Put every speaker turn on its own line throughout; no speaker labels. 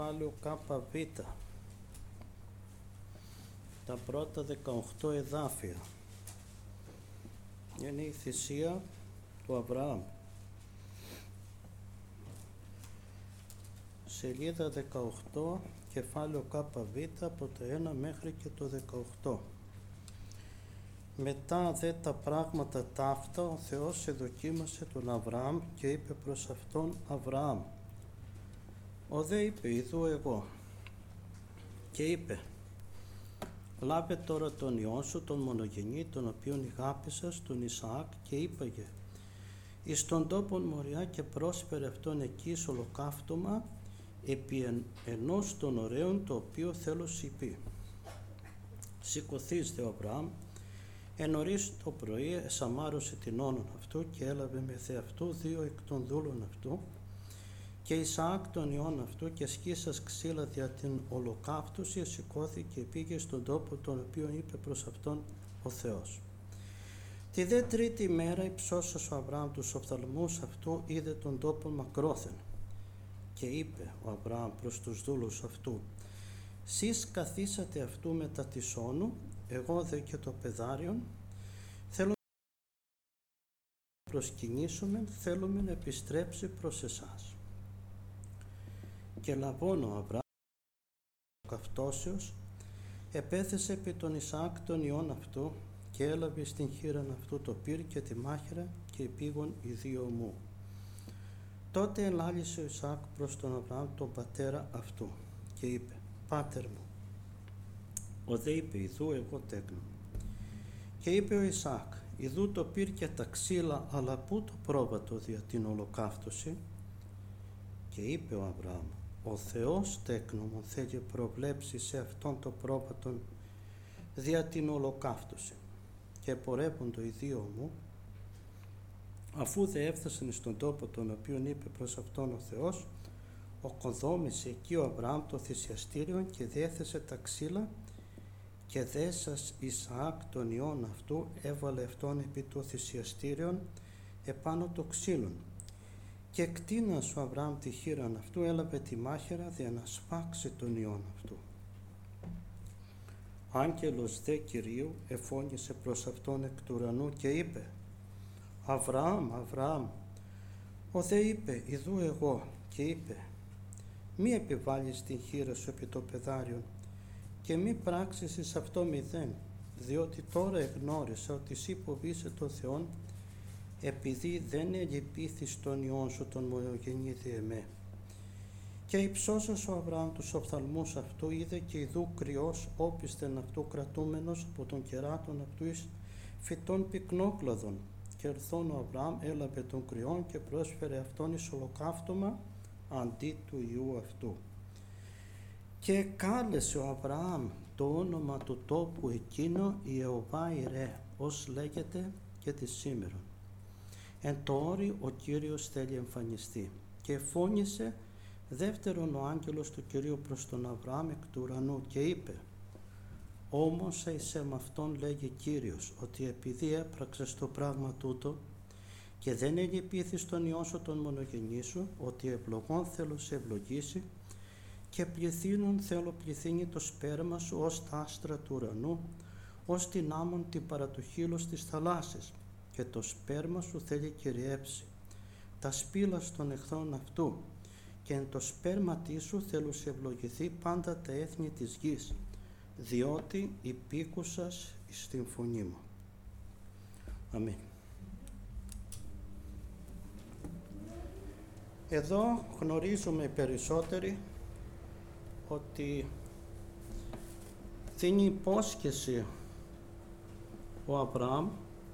κεφάλαιο ΚΒ, τα πρώτα 18 εδάφια. Είναι η θυσία του Αβραάμ. Σελίδα 18, κεφάλαιο ΚΒ, από το 1 μέχρι και το 18. Μετά δε τα πράγματα ταύτα, ο Θεός εδοκίμασε τον Αβραάμ και είπε προς αυτόν: Αβραάμ. Ο δε είπε: Ιδού εγώ. Και είπε: λάβε τώρα τον Υιόν σου, τον μονογενή, τον οποίον ηγάπησας, τον Ισαάκ, και είπαγε εις τον τόπον Μωριά και πρόσφερε αυτόν εκεί εις ολοκαύτωμα επί ενός των ωραίων, το οποίο θέλω σοι πει. Σηκωθείς δε ο Αβραάμ, εν νωρίς το πρωί εσαμάρωσε την όνον αυτού και έλαβε με θε αυτού 2 εκ των δούλων αυτού και Ισαάκ τον Υιόν αυτού, και σκίσας ξύλα δια την ολοκαύτωση, σηκώθηκε και πήγε στον τόπο τον οποίο είπε προς αυτόν ο Θεός. Τη δε τρίτη μέρα υψώσας ο Αβραάμ τους οφθαλμούς αυτού, είδε τον τόπον μακρόθεν, και είπε ο Αβραάμ προς τους δούλους αυτού: σεις καθίσατε αυτού μετά της όνου, εγώ δε και το πεδάριον θέλω να προσκυνήσουμε, θέλουμε να επιστρέψει προς εσάς. Και λαβών ο Αβραάμ καυτώσεως επέθεσε επί τον Ισαάκ τον Υιόν αυτού, και έλαβε στην χείραν αυτού το πυρ και τη μάχαιρα, και επήγον οι 2 ομού. Τότε ελάλησε ο Ισαάκ προς τον Αβραάμ τον πατέρα αυτού και είπε: Πάτερ μου. Ο δε είπε: Ιδού εγώ τέκνο. Και είπε ο Ισαάκ: Ιδού το πυρ και τα ξύλα, αλλά πού το πρόβατο δια την ολοκαύτωση? Και είπε ο Αβραάμ: ο Θεός τέκνο μου θέλει προβλέψει σε αυτόν το πρόβατον δια την ολοκαύτωση. Και πορεύοντο οι 2 μου, αφού δε έφτασαν στον τόπο τον οποίον είπε προς αυτόν ο Θεός, οκοδόμησε εκεί ο Αβραάμ το θυσιαστήριο και διέθεσε τα ξύλα, και δέσας Ισαάκ τον Υιόν αυτού έβαλε αυτόν επί το θυσιαστήριον επάνω το ξύλον. Και εκτείνας ο Αβραάμ τη χείραν αυτού, έλαβε τη μάχαιρα δια να σφάξει τον Υιόν αυτού. Ο άγγελος δε Κυρίου εφώνησε προς αυτόν εκ του ουρανού και είπε: Αβραάμ, Αβραάμ. Ο δε είπε: Ιδού εγώ. Και είπε: μη επιβάλλεις την χείρα σου επί το πεδάριον και μη πράξεις εις αυτό μηδέν, διότι τώρα εγνώρισα ότι σύ φοβείσαι το Θεόν, επειδή δεν ελυπήθης τον Υιόν σου τον μονογενή δι' εμέ. Και υψώσας ο Αβραάμ τους οφθαλμούς αυτού, είδε και ιδού κρυός όπισθεν αυτού κρατούμενος από τον κεράτων αυτού εις φυτών πυκνόκλαδων. Και ερθών ο Αβραάμ έλαβε τον κρυόν και πρόσφερε αυτόν εις ολοκαύτωμα αντί του Υιού αυτού. Και κάλεσε ο Αβραάμ το όνομα του τόπου εκείνο Ιεχωβά Ιρέ, ως λέγεται και τη σήμερον. Εν το όρι ο Κύριος θέλει εμφανιστεί. Και φώνησε δεύτερον ο άγγελος του Κυρίου προς τον Αβραάμ εκ του ουρανού και είπε: όμως εις αυτόν λέγει Κύριος, ότι επειδή έπραξες το πράγμα τούτο και δεν ελυπήθης τον Υιόν σου τον μονογενή σου, ότι ευλογών θέλω σε ευλογήσει και πληθύνων θέλω πληθύνει το σπέρμα σου ως τα άστρα του ουρανού, ως την άμμον την παρατοχήλος της θαλάσσης, και το σπέρμα σου θέλει κυριέψει τα σπήλα των εχθρών αυτού, και εν το σπέρματί σου θέλω σε ευλογηθεί πάντα τα έθνη της γης, διότι υπήκουσας στην φωνή μου. Αμήν. Εδώ γνωρίζουμε περισσότεροι ότι δίνει υπόσχεση ο Αβραάμ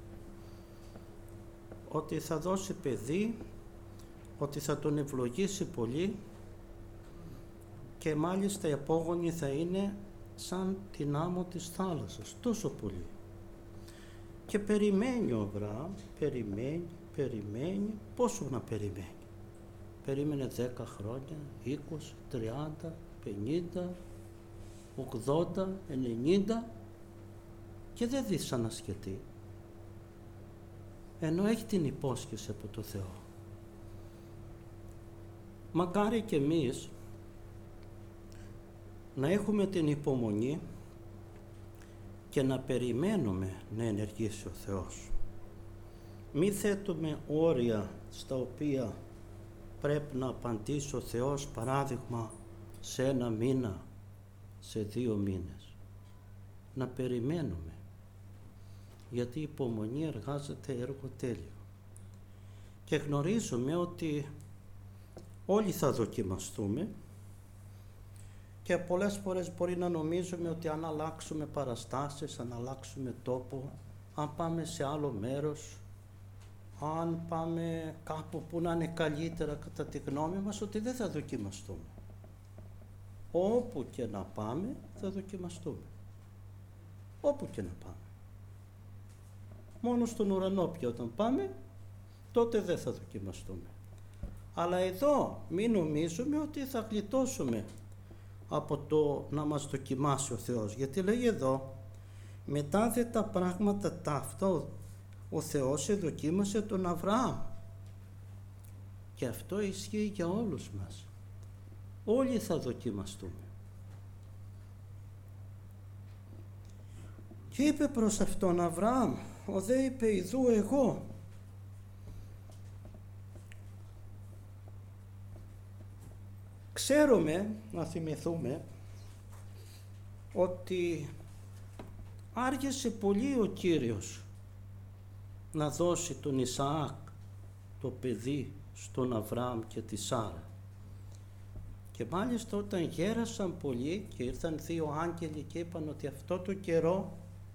ότι θα δώσει παιδί, ότι θα τον ευλογήσει πολύ, και μάλιστα οι απόγονοι θα είναι σαν την άμμο της θάλασσας, τόσο πολύ. Και περιμένει ο Αβραάμ, περιμένει, πόσο να περιμένει? Περίμενε 10 χρόνια, 20, 30, 50, 80, 90 και δεν δυσανασχετεί, ενώ έχει την υπόσχεση από το Θεό. Μακάρι και εμείς να έχουμε την υπομονή και να περιμένουμε να ενεργήσει ο Θεός. Μη θέτουμε όρια στα οποία πρέπει να απαντήσει ο Θεός, παράδειγμα σε 1 μήνα, σε 2 μήνες. Να περιμένουμε, γιατί η υπομονή εργάζεται έργο τέλειο. Και γνωρίζουμε ότι όλοι θα δοκιμαστούμε και πολλές φορές μπορεί να νομίζουμε ότι αν αλλάξουμε παραστάσεις, αν αλλάξουμε τόπο, αν πάμε σε άλλο μέρος, αν πάμε κάπου που να είναι καλύτερα κατά τη γνώμη μας, ότι δεν θα δοκιμαστούμε. Όπου και να πάμε θα δοκιμαστούμε. Όπου και να πάμε. Μόνο στον ουρανό πια όταν πάμε, τότε δεν θα δοκιμαστούμε. Αλλά εδώ μην νομίζουμε ότι θα γλιτώσουμε από το να μας δοκιμάσει ο Θεός. Γιατί λέει εδώ, μετά δε τα πράγματα ταύτα ο Θεός εδοκίμασε τον Αβραάμ. Και αυτό ισχύει για όλους μας. Όλοι θα δοκιμαστούμε. Και είπε προς αυτόν Αβραάμ, ο δε είπε ιδού εγώ. Ξέρουμε, να θυμηθούμε, ότι άργησε πολύ ο Κύριος να δώσει τον Ισαάκ, το παιδί, στον Αβραάμ και τη Σάρα. Και μάλιστα όταν γέρασαν πολύ και ήρθαν 2 άγγελοι και είπαν ότι αυτό το καιρό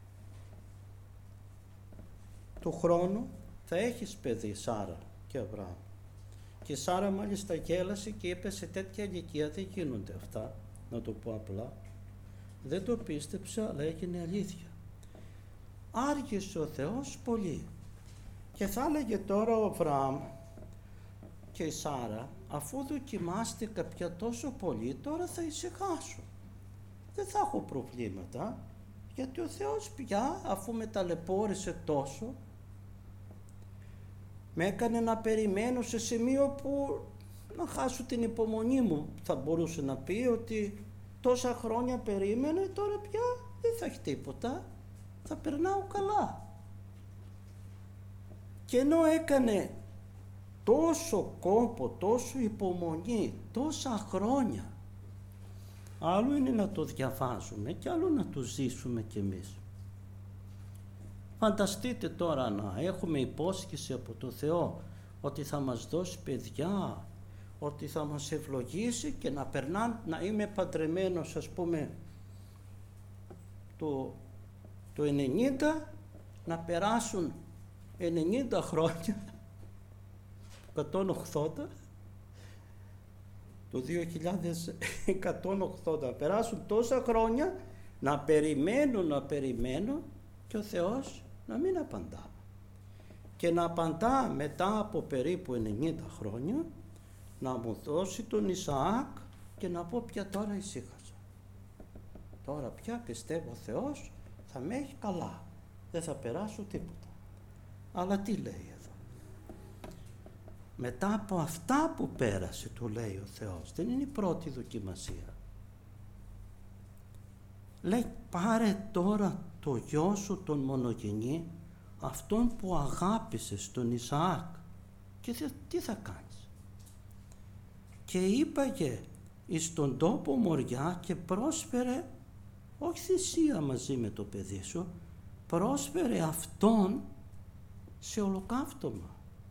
του χρόνου θα έχεις παιδί, Σάρα και Αβραάμ. Και η Σάρα μάλιστα γέλασε και είπε, σε τέτοια ηλικία δεν γίνονται αυτά, να το πω απλά. Δεν το πίστεψε, αλλά έγινε αλήθεια. Άργησε ο Θεός πολύ. Και θα έλεγε τώρα ο Αβραάμ και η Σάρα, αφού δοκιμάστηκα πια τόσο πολύ, τώρα θα ησυχάσω. Δεν θα έχω προβλήματα, γιατί ο Θεός πια, αφού με ταλαιπώρησε τόσο, με έκανε να περιμένω σε σημείο που να χάσω την υπομονή μου. Θα μπορούσε να πει ότι τόσα χρόνια περίμενε, τώρα πια δεν θα έχει τίποτα, θα περνάω καλά. Και ενώ έκανε τόσο κόπο, τόσο υπομονή, τόσα χρόνια, άλλο είναι να το διαβάζουμε και άλλο να το ζήσουμε κι εμείς. Φανταστείτε τώρα να έχουμε υπόσχεση από το Θεό ότι θα μας δώσει παιδιά, ότι θα μας ευλογήσει και να περνάνε, να είμαι παντρεμένος ας πούμε το 90, να περάσουν 90 χρόνια, 180, το 2180, περάσουν τόσα χρόνια να περιμένω και ο Θεός να μην απαντά. Και να απαντά μετά από περίπου 90 χρόνια, να μου δώσει τον Ισαάκ και να πω πια τώρα ησύχασα. Τώρα πια πιστεύω ο Θεός θα με έχει καλά, δεν θα περάσω τίποτα. Αλλά τι λέει εδώ? Μετά από αυτά που πέρασε, του λέει ο Θεός, δεν είναι η πρώτη δοκιμασία. Λέει, πάρε τώρα το γιο σου τον μονογενή, αυτόν που αγάπησες, τον Ισαάκ, και τι θα κάνεις? Και είπαγε εις τον τόπο Μοριά και πρόσφερε, όχι θυσία μαζί με το παιδί σου, πρόσφερε αυτόν σε ολοκαύτωμα.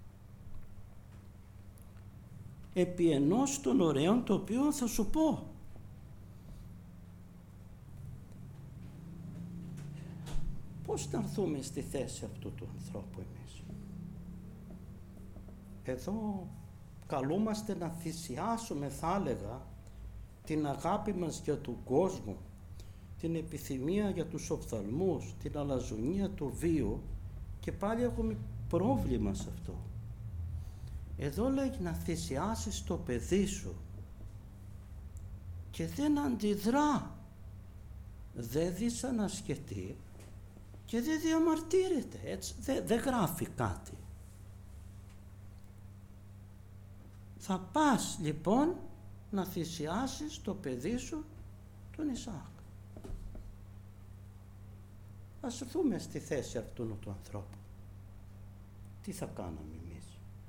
Επί ενός των ωραίων το οποίο θα σου πω. Πώς να έρθουμε στη θέση αυτού του ανθρώπου εμείς? Εδώ καλούμαστε να θυσιάσουμε, θα έλεγα, την αγάπη μας για τον κόσμο, την επιθυμία για τους οφθαλμούς, την αλαζονία του βίου, και πάλι έχουμε πρόβλημα σε αυτό. Εδώ λέει να θυσιάσεις το παιδί σου και δεν αντιδρά, δεν δυσανασχετεί και δεν διαμαρτύρεται, έτσι, δεν γράφει κάτι. Θα πας λοιπόν να θυσιάσεις το παιδί σου τον Ισαάκ. Ας δούμε στη θέση αυτού του ανθρώπου. Τι θα κάναμε εμείς?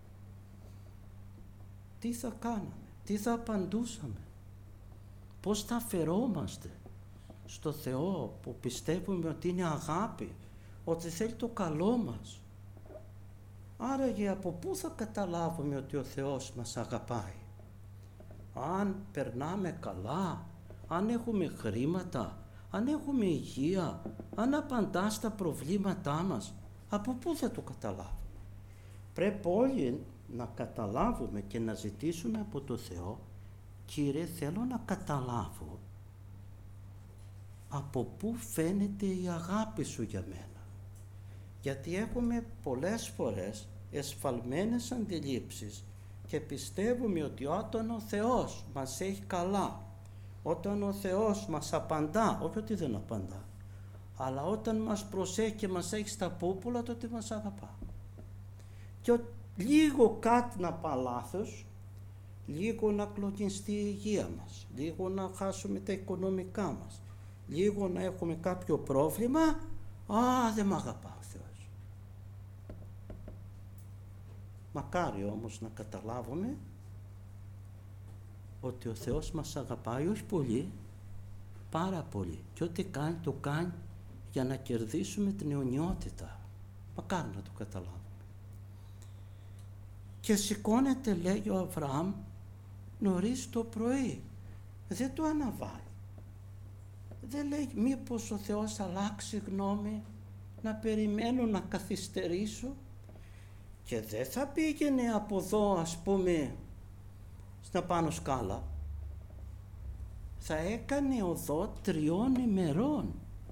Τι θα κάναμε? Τι θα απαντούσαμε? Πώς θα φερόμαστε στο Θεό που πιστεύουμε ότι είναι αγάπη, ότι θέλει το καλό μας? Άραγε από πού θα καταλάβουμε ότι ο Θεός μας αγαπάει? Αν περνάμε καλά, αν έχουμε χρήματα, αν έχουμε υγεία, αν απαντά στα προβλήματά μας, από πού θα το καταλάβουμε? Πρέπει όλοι να καταλάβουμε και να ζητήσουμε από το Θεό, Κύριε, θέλω να καταλάβω από πού φαίνεται η αγάπη σου για μένα. Γιατί έχουμε πολλές φορές εσφαλμένες αντιλήψεις και πιστεύουμε ότι όταν ο Θεός μας έχει καλά, όταν ο Θεός μας απαντά, όχι ότι δεν απαντά, αλλά όταν μας προσέχει και μας έχει στα πούπουλα, τότε μας αγαπά. Και λίγο κάτι να πάει λάθος, λίγο να κλονιστεί η υγεία μας, λίγο να χάσουμε τα οικονομικά μας, λίγο να έχουμε κάποιο πρόβλημα, δεν μ' αγαπά ο Θεός. Μακάρι όμως να καταλάβουμε ότι ο Θεός μας αγαπάει όχι πολύ, πάρα πολύ, και ό,τι κάνει το κάνει για να κερδίσουμε την αιωνιότητα. Μακάρι να το καταλάβουμε. Και σηκώνεται, λέει ο Αβραάμ, νωρίς το πρωί. Δεν το αναβάει. Δεν λέει μήπως ο Θεός αλλάξει γνώμη, να περιμένω, να καθυστερήσω. Και δεν θα πήγαινε από εδώ, ας πούμε, στα πάνω σκάλα. Θα έκανε οδό 3 ημερών,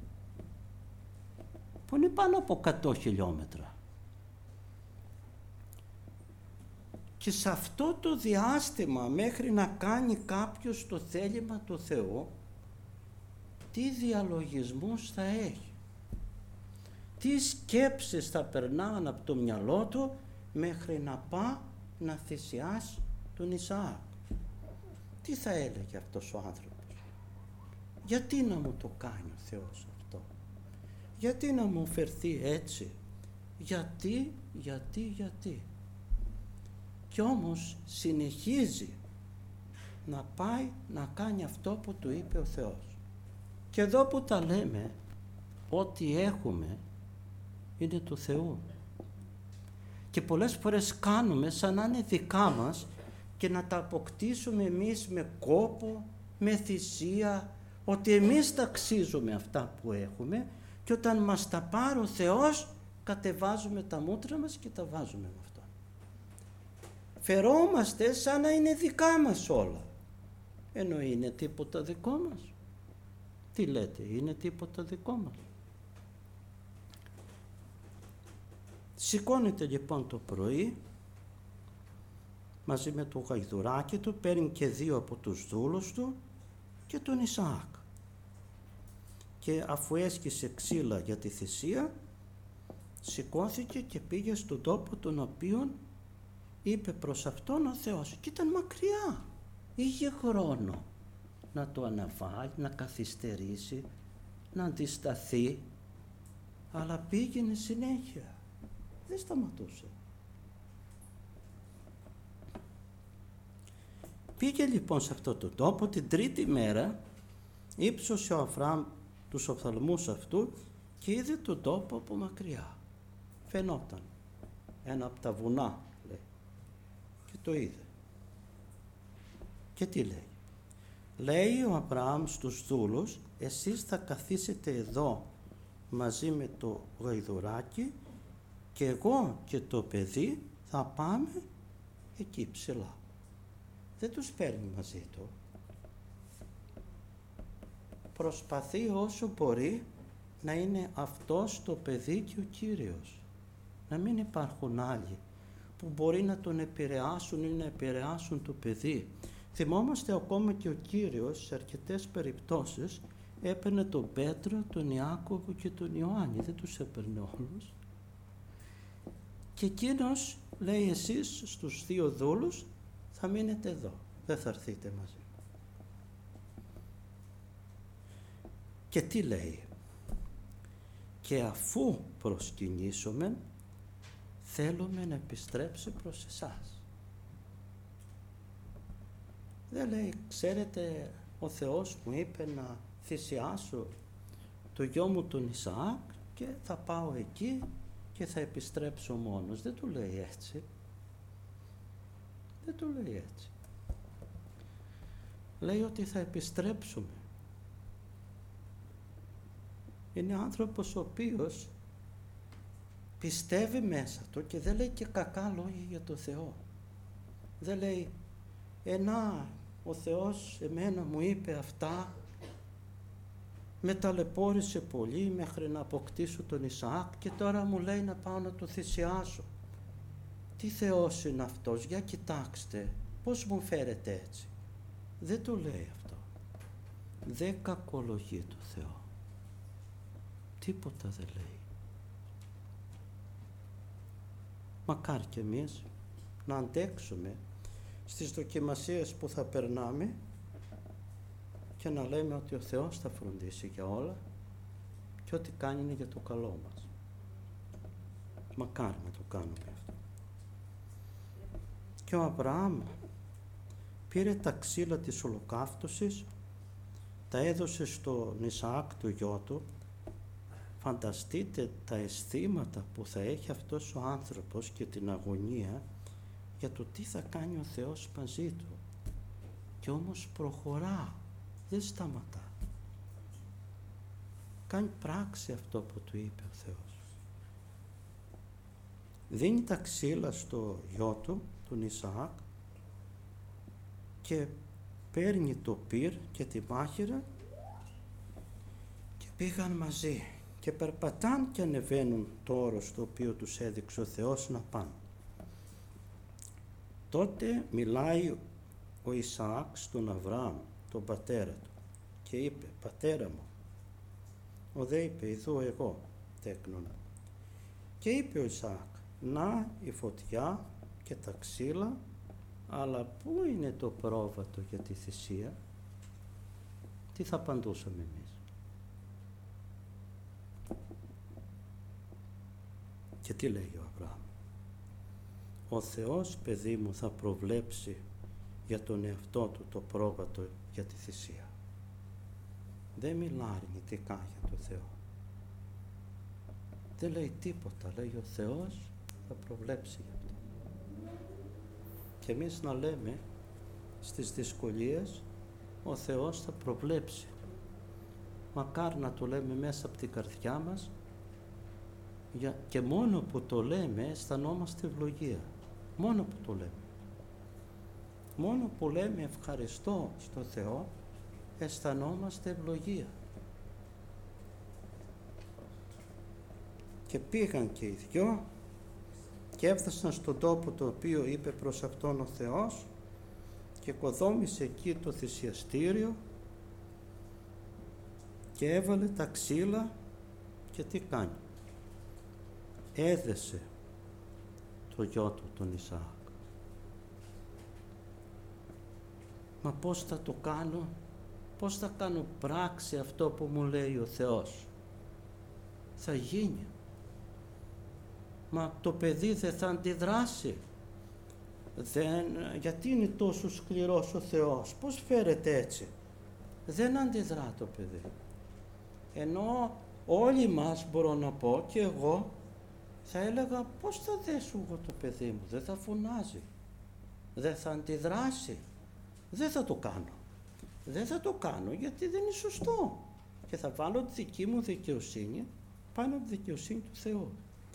που είναι πάνω από 100 χιλιόμετρα. Και σε αυτό το διάστημα, μέχρι να κάνει κάποιος το θέλημα του Θεού, τι διαλογισμούς θα έχει, τι σκέψεις θα περνάνε από το μυαλό του μέχρι να πάει να θυσιάσει τον Ισαάκ. Τι θα έλεγε αυτός ο άνθρωπος? Γιατί να μου το κάνει ο Θεός αυτό? Γιατί να μου φερθεί έτσι? Γιατί? Και όμως συνεχίζει να πάει να κάνει αυτό που του είπε ο Θεός. Και εδώ που τα λέμε, ό,τι έχουμε είναι του Θεού. Και πολλές φορές κάνουμε σαν να είναι δικά μας και να τα αποκτήσουμε εμείς με κόπο, με θυσία, ότι εμείς τα αξίζουμε αυτά που έχουμε, και όταν μας τα πάρει ο Θεός κατεβάζουμε τα μούτρα μας και τα βάζουμε με αυτό. Φερόμαστε σαν να είναι δικά μας όλα, ενώ είναι τίποτα δικό μας. Τι λέτε, είναι τίποτα δικό μας? Σηκώνεται λοιπόν το πρωί μαζί με το γαϊδουράκι του, παίρνει και 2 από τους δούλους του και τον Ισαάκ, και αφού έσκησε ξύλα για τη θυσία, σηκώθηκε και πήγε στον τόπο τον οποίον είπε προς αυτόν ο Θεός, και ήταν μακριά, είχε χρόνο να το αναβάλει, να καθυστερήσει, να αντισταθεί, αλλά πήγαινε συνέχεια, δεν σταματούσε. Πήγε λοιπόν σε αυτό το τόπο. Την 3η μέρα ύψωσε ο Αβραάμ τους οφθαλμούς αυτού και είδε τον τόπο από μακριά. Φαινόταν ένα από τα βουνά, λέει, και το είδε. Και τι λέει? Λέει ο Αβραάμ στους δούλους, εσείς θα καθίσετε εδώ μαζί με το γαϊδουράκι και εγώ και το παιδί θα πάμε εκεί ψηλά. Δεν τους παίρνει μαζί του. Προσπαθεί όσο μπορεί να είναι αυτός το παιδί και ο Κύριος. Να μην υπάρχουν άλλοι που μπορεί να τον επηρεάσουν ή να επηρεάσουν το παιδί. Θυμόμαστε ακόμα και ο Κύριος σε αρκετές περιπτώσεις έπαιρνε τον Πέτρο, τον Ιάκωβο και τον Ιωάννη. Δεν τους έπαιρνε όλους. Και εκείνος λέει, εσείς στους 2 δούλους θα μείνετε εδώ, δεν θα έρθείτε μαζί. Και τι λέει? Και αφού προσκυνήσουμε, θέλουμε να επιστρέψει προς εσάς. Δεν λέει, ξέρετε, ο Θεός μου είπε να θυσιάσω το γιο μου τον Ισαάκ και θα πάω εκεί και θα επιστρέψω μόνος. Δεν του λέει έτσι. Δεν του λέει έτσι. Λέει ότι θα επιστρέψουμε. Είναι άνθρωπος ο οποίος πιστεύει μέσα του και δεν λέει και κακά λόγια για το Θεό. Δεν λέει, ο Θεός εμένα μου είπε αυτά, με ταλαιπώρησε πολύ μέχρι να αποκτήσω τον Ισαάκ και τώρα μου λέει να πάω να το θυσιάσω. Τι Θεός είναι αυτός? Για κοιτάξτε, πώς μου φέρετε έτσι? Δεν το λέει αυτό. Δεν κακολογεί το Θεό. Τίποτα δεν λέει. Μακάρι και εμείς να αντέξουμε στις δοκιμασίες που θα περνάμε και να λέμε ότι ο Θεός θα φροντίσει για όλα και ό,τι κάνει είναι για το καλό μας. Μακάρι να το κάνουμε αυτό. Και ο Αβραάμ πήρε τα ξύλα της ολοκαύτωσης, τα έδωσε στον Ισαάκ το γιο του. Φανταστείτε τα αισθήματα που θα έχει αυτός ο άνθρωπος και την αγωνία για το τι θα κάνει ο Θεός μαζί του. Και όμως προχωρά, δεν σταματά. Κάνει πράξη αυτό που του είπε ο Θεός. Δίνει τα ξύλα στο γιο του, τον Ισαάκ, και παίρνει το πυρ και τη μάχαιρα και πήγαν μαζί και περπατάν και ανεβαίνουν το όρος το οποίο τους έδειξε ο Θεός να πάνε. Τότε μιλάει ο Ισαάκ στον Αβραάμ, τον πατέρα του, και είπε, πατέρα μου. Ο δε είπε, ιδού εγώ τέκνονα. Και είπε ο Ισαάκ, να η φωτιά και τα ξύλα, αλλά πού είναι το πρόβατο για τη θυσία? Τι θα απαντούσαμε εμείς? Και τι λέει ο Αβραάμ? Ο Θεός, παιδί μου, θα προβλέψει για τον εαυτό του το πρόβατο για τη θυσία. Δεν μιλά αρνητικά για το Θεό. Δεν λέει τίποτα. Λέει ο Θεός θα προβλέψει για αυτό. Και εμείς να λέμε στις δυσκολίες ο Θεός θα προβλέψει. Μακάρι να το λέμε μέσα από την καρδιά μας, και μόνο που το λέμε αισθανόμαστε ευλογία. Μόνο που το λέμε. Μόνο που λέμε ευχαριστώ στο Θεό αισθανόμαστε ευλογία. Και πήγαν και οι δυο και έφτασαν στον τόπο το οποίο είπε προς αυτόν ο Θεός και οικοδόμησε εκεί το θυσιαστήριο και έβαλε τα ξύλα και τι κάνει? Έδεσε το γιο του τον Ισαάκ. Μα πώς θα το κάνω? Πώς θα κάνω πράξη αυτό που μου λέει ο Θεός? Θα γίνει. Μα το παιδί δεν θα αντιδράσει. Γιατί είναι τόσο σκληρός ο Θεός? Πώς φέρεται έτσι? Δεν αντιδρά το παιδί. Ενώ όλοι μας, μπορώ να πω και εγώ, θα έλεγα πώς θα δέσω εγώ το παιδί μου? Δεν θα φωνάζει, δεν θα αντιδράσει, δεν θα το κάνω. Δεν θα το κάνω γιατί δεν είναι σωστό. Και θα βάλω τη δική μου δικαιοσύνη πάνω από τη δικαιοσύνη του Θεού.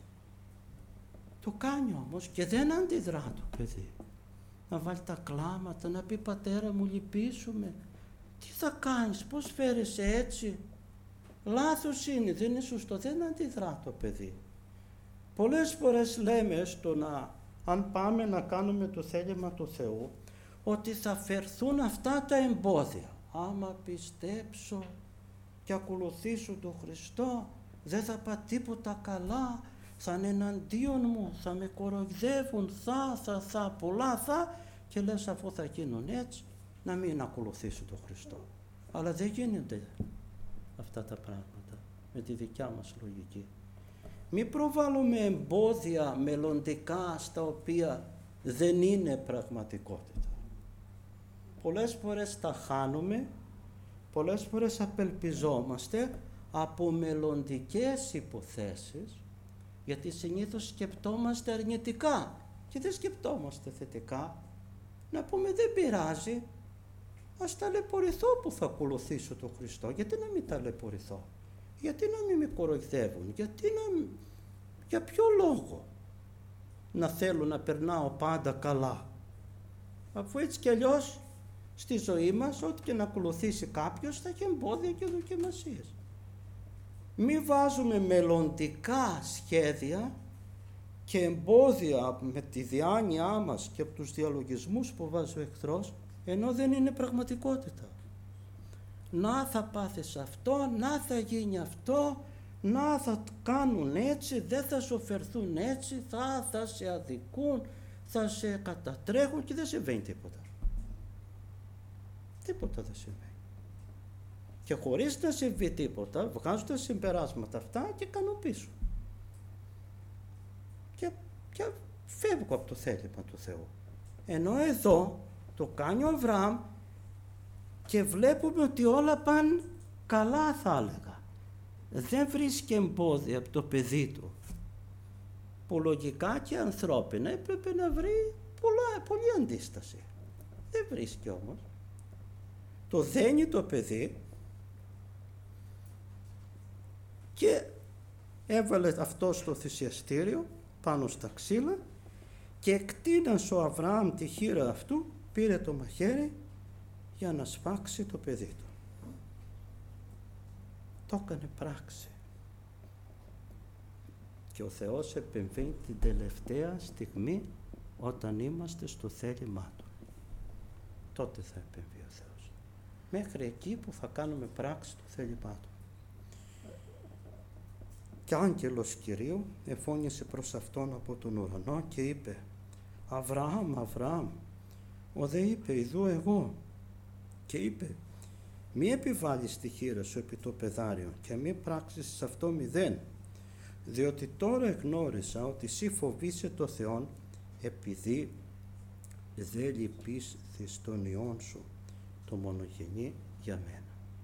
Το κάνει όμως και δεν αντιδρά το παιδί. Να βάλει τα κλάματα, να πει πατέρα μου λυπήσουμε. Τι θα κάνεις, πώς φέρεσαι έτσι? Λάθος είναι, δεν είναι σωστό, δεν αντιδρά το παιδί. Πολλές φορές λέμε αν πάμε να κάνουμε το θέλημα του Θεού, ότι θα φερθούν αυτά τα εμπόδια. Άμα πιστέψω και ακολουθήσω τον Χριστό, δεν θα πάει τίποτα καλά, θα είναι εναντίον μου, θα με κοροϊδεύουν, πολλά και λες αφού θα γίνουν έτσι, να μην ακολουθήσω τον Χριστό. Αλλά δεν γίνονται αυτά αυτά τα πράγματα με τη δικιά μας λογική. Μην προβάλλουμε εμπόδια μελλοντικά στα οποία δεν είναι πραγματικότητα. Πολλές φορές τα χάνουμε, πολλές φορές απελπιζόμαστε από μελλοντικές υποθέσεις, γιατί συνήθως σκεπτόμαστε αρνητικά και δεν σκεπτόμαστε θετικά. Να πούμε δεν πειράζει, ας ταλαιπωρηθώ που θα ακολουθήσω τον Χριστό. Γιατί να μην ταλαιπωρηθώ, γιατί να μην με κοροϊδεύουν, για ποιο λόγο να θέλω να περνάω πάντα καλά, αφού έτσι κι αλλιώς στη ζωή μας ό,τι και να ακολουθήσει κάποιος θα έχει εμπόδια και δοκιμασίες. Μη βάζουμε μελλοντικά σχέδια και εμπόδια με τη διάνοιά μας και από τους διαλογισμούς που βάζει ο εχθρός, ενώ δεν είναι πραγματικότητα. Να θα πάθεις αυτό, να θα γίνει αυτό, να θα κάνουν έτσι, δεν θα σου φερθούν έτσι, θα σε αδικούν, θα σε κατατρέχουν και δεν συμβαίνει τίποτα. Τίποτα δεν συμβαίνει. Και χωρίς να συμβεί τίποτα, βγάζουν τα συμπεράσματα αυτά και κάνουν πίσω. Και φεύγω από το θέλημα του Θεού. Ενώ εδώ το κάνει ο Αβραάμ και βλέπουμε ότι όλα πάνε καλά, θα έλεγα. Δεν βρίσκει εμπόδια από το παιδί του, που λογικά και ανθρώπινα έπρεπε να βρει πολλή αντίσταση. Δεν βρίσκει όμως. Το δένει το παιδί και έβαλε αυτό στο θυσιαστήριο πάνω στα ξύλα και εκτείνασε ο Αβραάμ τη χείρα αυτού, πήρε το μαχαίρι για να σφάξει το παιδί του. Το έκανε πράξη. Και ο Θεός επεμβαίνει την τελευταία στιγμή όταν είμαστε στο θέλημά Του. Τότε θα επεμβεί ο Θεός. Μέχρι εκεί που θα κάνουμε πράξη το θέλημά Του. Και άγγελος Κυρίου εφώνησε προς αυτόν από τον ουρανό και είπε: Αβραάμ, Αβραάμ. Ο δε είπε: Ιδού εγώ. Και είπε: Μη επιβάλλεις τη χείρα σου επί το πεδάριο και μη πράξεις σε αυτό μηδέν, διότι τώρα εγνώρισα ότι εσύ φοβείσαι το Θεόν, επειδή δεν λυπήσεις τον Υιόν σου, το μονογενή, για μένα.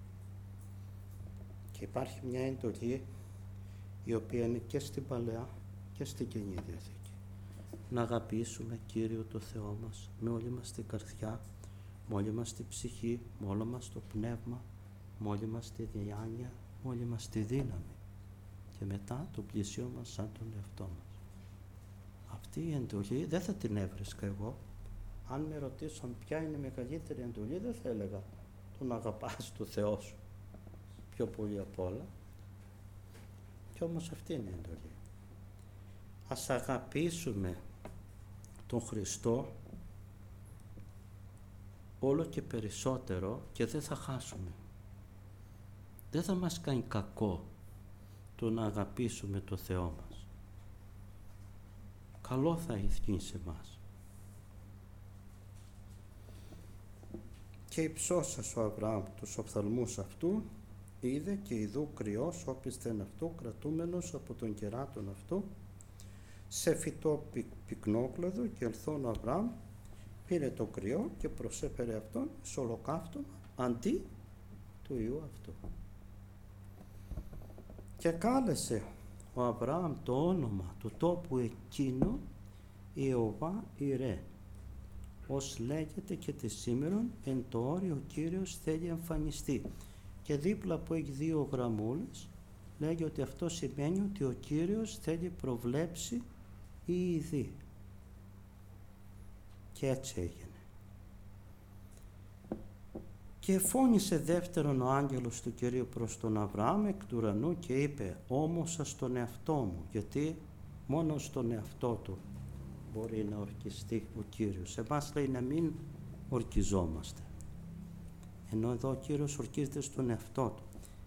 Και υπάρχει μια εντολή η οποία είναι και στην Παλαιά και στην Καινή Διαθήκη. Να αγαπήσουμε Κύριο το Θεό μας με όλη μας την καρδιά, με όλη μας την ψυχή, με όλο μας το πνεύμα, με όλη μας τη διάνοια, με όλη μας τη δύναμη, και μετά το πλησίον μας σαν τον εαυτό μας. Αυτή η εντολή δεν θα την έβρισκα εγώ. Αν με ρωτήσουν ποια είναι η μεγαλύτερη εντολή, δεν θα έλεγα τον αγαπάς το Θεό σου πιο πολύ απ' όλα. Κι όμως αυτή είναι η εντολή. Ας αγαπήσουμε τον Χριστό όλο και περισσότερο και δεν θα χάσουμε. Δεν θα μας κάνει κακό το να αγαπήσουμε το Θεό μας. Καλό θα γίνει σε εμάς. Και υψώσας ο Αβραάμ τους οφθαλμούς αυτού, είδε και ιδού κρυός όπισθεν αυτού, κρατούμενος από τον κεράτον αυτού, σε φυτό πυκνόκλαδο, και ελθόν ο Αβραάμ πήρε το κρυό και προσέφερε αυτόν σε ολοκαύτωμα αντί του Υιού αυτού. Και κάλεσε ο Αβραάμ το όνομα του τόπου εκείνο Ιωβά Ιρέ, ως λέγεται και τη σήμερον, εν το όριο ο Κύριος θέλει εμφανιστεί. Και δίπλα που έχει 2 γραμμούλες λέγει ότι αυτό σημαίνει ότι ο Κύριος θέλει προβλέψει ή ειδεί. Και έτσι έγινε. Και φώνησε δεύτερον ο άγγελος του Κυρίου προς τον Αβραάμ εκ του ουρανού και είπε: όμωσα στον εαυτό μου, γιατί μόνο στον εαυτό του μπορεί να ορκιστεί ο Κύριος. Εμάς λέει να μην ορκιζόμαστε, ενώ εδώ ο Κύριος ορκίζεται στον εαυτό του.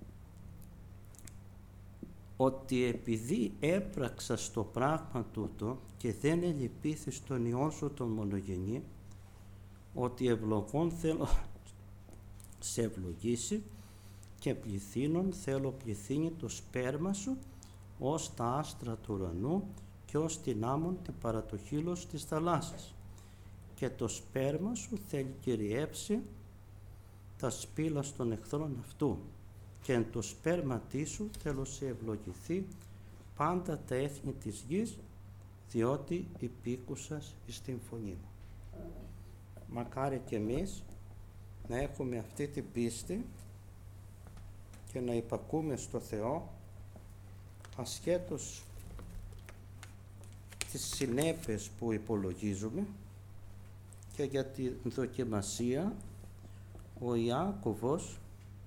Ότι επειδή έπραξα στο πράγμα τούτο και δεν ελυπήθη στον Υιόν σου τον μονογενή, ότι ευλογών θέλω σε ευλογήσει και πληθύνων θέλω πληθύνει το σπέρμα σου ως τα άστρα του ουρανού και ως την άμμον την παρατοχήλωση της θαλάσσης. Και το σπέρμα σου θέλει κυριεύσει τα σπήλα των εχθρών αυτού και εν το σπέρματί σου θέλω σε ευλογηθεί πάντα τα έθνη της γης, διότι υπήκουσας εις την φωνή μου. Μακάρι και εμείς να έχουμε αυτή την πίστη και να υπακούμε στο Θεό ασχέτως τις συνέπειες που υπολογίζουμε. Και για τη δοκιμασία ο Ιάκωβος,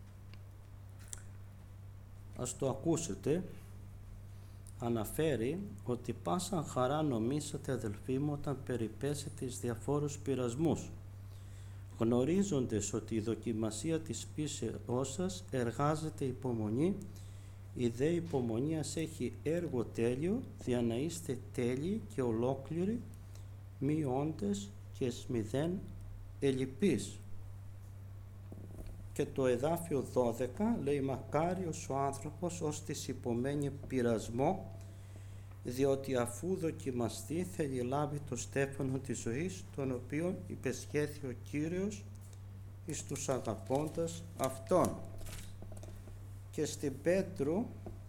ας το ακούσετε, αναφέρει ότι πάσαν χαρά νομίσατε αδελφοί μου όταν περιπέσετε εις διαφόρους πειρασμούς, γνωρίζοντες ότι η δοκιμασία της πίστεώς σας εργάζεται υπομονή, η δε υπομονίας έχει έργο τέλειο, δια να είστε τέλειοι και ολόκληροι, μη όντες και μηδέν ελλειπείς. Και το εδάφιο 12 λέει μακάριος ο άνθρωπος ως της υπομένει πειρασμό, διότι αφού δοκιμαστεί θέλει λάβει το στέφανο της ζωής, τον οποίον υπεσχέθη ο Κύριος εις τους αγαπώντας Αυτόν. Και στην Πέτρου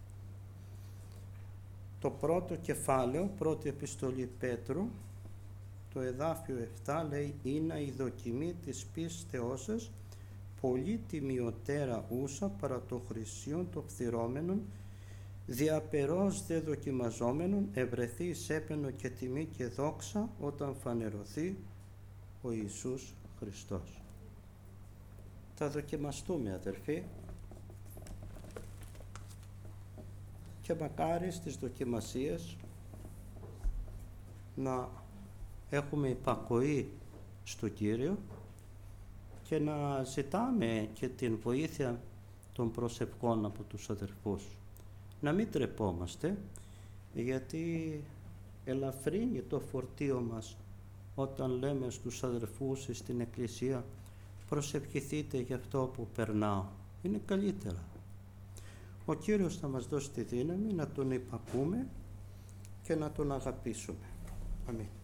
το πρώτο κεφάλαιο, πρώτη επιστολή Πέτρου, το εδάφιο 7 λέει «Είναι η δοκιμή της πίστεώς σας πολύ τιμιωτέρα ούσα παρά το χρυσίον των φθυρώμενων, διαπερός δε δοκιμαζόμενων ευρεθεί εις έπαινο και τιμή και δόξα όταν φανερωθεί ο Ιησούς Χριστός». Θα δοκιμαστούμε αδερφοί και μακάρι στις δοκιμασίες να έχουμε υπακοή στο Κύριο και να ζητάμε και την βοήθεια των προσευχών από τους αδερφούς. Να μην τρεπόμαστε, γιατί ελαφρύνει το φορτίο μας όταν λέμε στους αδερφούς στην Εκκλησία προσευχηθείτε για αυτό που περνάω. Είναι καλύτερα. Ο Κύριος θα μας δώσει τη δύναμη να Τον υπακούμε και να Τον αγαπήσουμε. Αμήν.